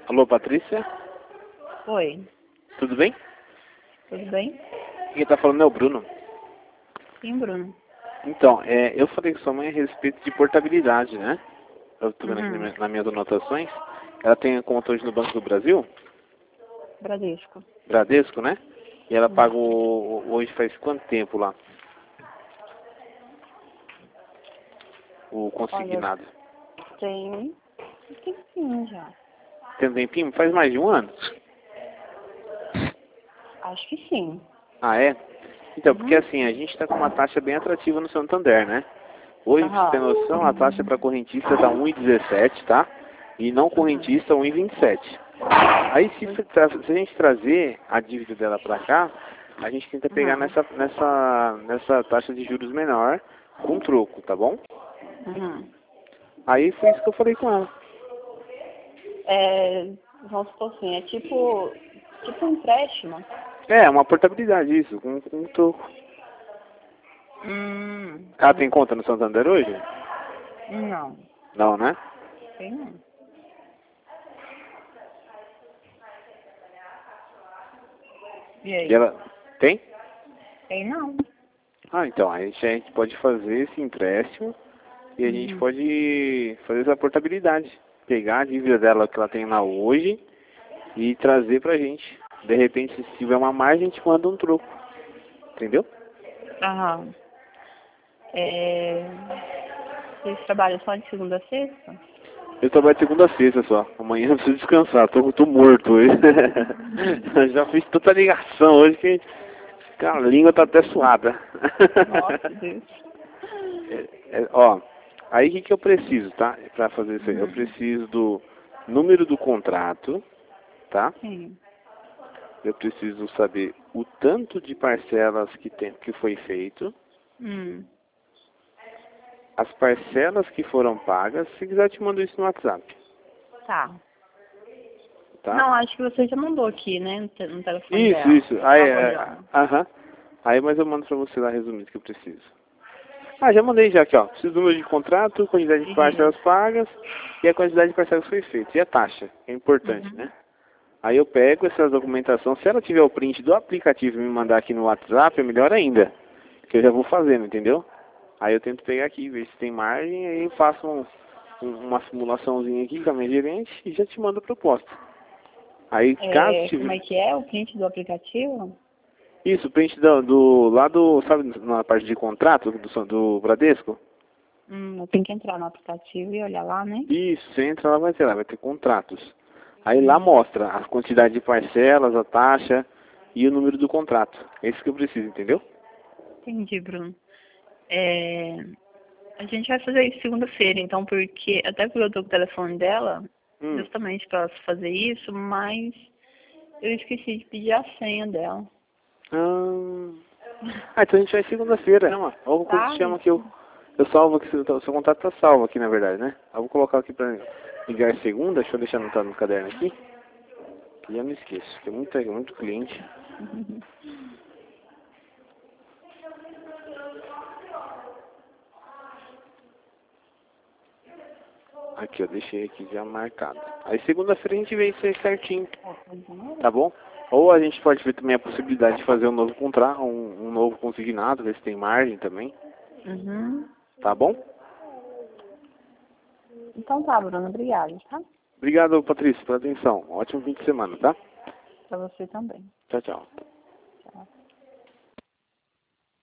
Alô, Patrícia? Oi, Tudo bem? tudo bem? Quem tá falando é o Bruno. Sim, Bruno. Então, eu falei com sua mãe a respeito de portabilidade, né? Eu tô vendo aqui Uhum. nas minhas anotações. Ela tem conta hoje no Banco do Brasil, Bradesco. Bradesco, né? E ela Hum. pagou hoje faz quanto tempo lá? O Olha, consignado. tem um tempinho já. Tem um tempinho? Faz mais de um ano? Acho que sim. Ah, é? Então, porque Uhum. assim, a gente está com uma taxa bem atrativa no Santander, né? Hoje, pra você ter Aham. noção, a taxa para correntista está 1,17, tá? E não Uhum. correntista 1,27. Aí se a gente trazer a dívida dela para cá, a gente tenta pegar Uhum. nessa taxa de juros menor com troco, tá bom? Uhum. Aí foi isso que eu falei com ela. É, vamos supor assim, é tipo um empréstimo. É, uma portabilidade isso, com troco. Ela tem conta no Santander hoje? Não, Não, né? tem não. E E aí? ela tem? Tem não. Ah, então, aí a gente pode fazer esse empréstimo e a gente Uhum. pode fazer essa portabilidade. Pegar a dívida dela que ela tem lá hoje e trazer pra gente. De repente, se tiver uma margem, a gente manda um troco. Entendeu? Aham. É, vocês trabalham só de segunda a sexta? Eu trabalho de segunda a sexta só. Amanhã eu preciso descansar. Tô morto hoje. Eu já fiz tanta ligação hoje que a língua tá até suada. Nossa, Deus. Ó, aí o que eu preciso, tá? Pra fazer isso aí. Eu Uhum. preciso do número do contrato, tá? Sim. Eu preciso saber o tanto de parcelas que foi feito, Hum. as parcelas que foram pagas. Se quiser, eu te mando isso no WhatsApp, Tá. tá? Não, acho que você já mandou aqui, né? No telefone Isso, dela. isso. Eu Aí, tava olhando. aham. Aí, mas eu mando pra você lá resumido o que eu preciso. Ah, já mandei já aqui, ó. Preciso do número de contrato, quantidade de Uhum. parcelas pagas e a quantidade de parcelas que foi feita. E a taxa, que é importante, Uhum. né? Aí eu pego essa documentação. Se ela tiver o print do aplicativo e me mandar aqui no WhatsApp, é melhor ainda. Que eu já vou fazendo, entendeu? Aí eu tento pegar aqui, ver se tem margem, aí eu faço uma simulaçãozinha aqui com a minha gerente e já te mando a proposta. Aí caso É, como tiver... é que é o print do aplicativo? Isso, print do lado, sabe, na parte de contrato do Bradesco? Eu tenho que entrar no aplicativo e olhar lá, né? Isso, você entra lá, vai ter contratos. Aí lá Uhum. mostra a quantidade de parcelas, a taxa e o número do contrato. É isso que eu preciso, entendeu? Entendi, Bruno. É, a gente vai fazer isso segunda-feira, então, até porque eu tô com o telefone dela, Hum. justamente para fazer isso, mas eu esqueci de pedir a senha dela. Ah, então a gente vai segunda-feira, né, mano? Ou quando Tá? te chama que eu salvo aqui, seu contato tá salvo aqui, na verdade, né? Eu vou colocar aqui pra ligar segunda, deixa eu deixar anotado no caderno aqui, que já me esqueço, que é muito cliente. Aqui, eu deixei aqui já marcado. Aí segunda-feira a gente vê isso aí certinho, tá bom? Ou a gente pode ver também a possibilidade de fazer um novo contrato, um novo consignado, ver se tem margem também, Uhum. tá bom? Então tá, Bruno, obrigada, tá? Obrigado, Patrícia, pela atenção. Ótimo fim de semana, tá? Pra você também. Tchau, tchau.